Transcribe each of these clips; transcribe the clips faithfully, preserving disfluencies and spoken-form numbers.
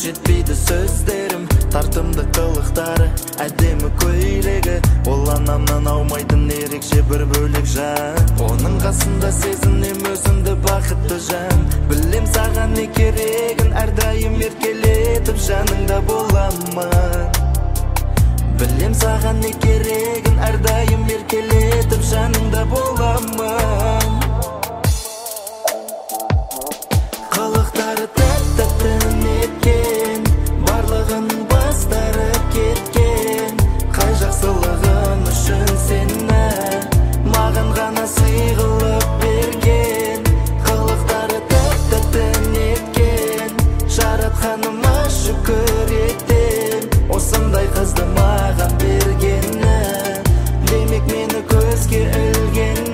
жетпейді сөздерім, тартымды қылықтары, әдемі көйлегі, ол анамнан аумайтын ерекше бір бөлек жан. Оның қасында сезінем өзімді бақытты жан. Білем саған не керегін, әрдайым еркелетіп жаныңда боламын. Білем саған не керегін, әрдайым еркелетіп жаныңда боламын. Қылықтары тәтті неткен, барлығының бастары кеткен. Қай жақсылығын үшін сені маған ғана сый қылып берген. Қылықтары тәтті неткен, жаратқаныма шүкір етем, осындай қызды маған бергені, демек мені көзге ілгені.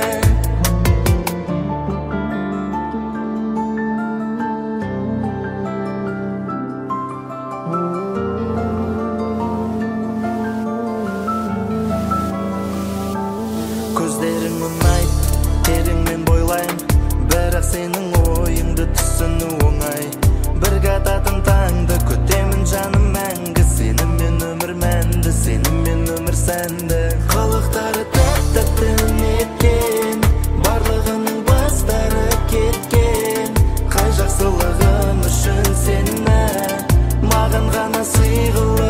Көздерің ұнайды, тереңмен бойлайым, бірақ сенің ойыңды түсіну оңай. Бірге ататын таңды күтемін жаным мәңгі, сенімен өмір мәнді, сенімен өмір сәнді. Қылықтары тәтті неткен, барлығының бастары кеткен. Қай жақсылығын үшін сені маған ғана сый қылып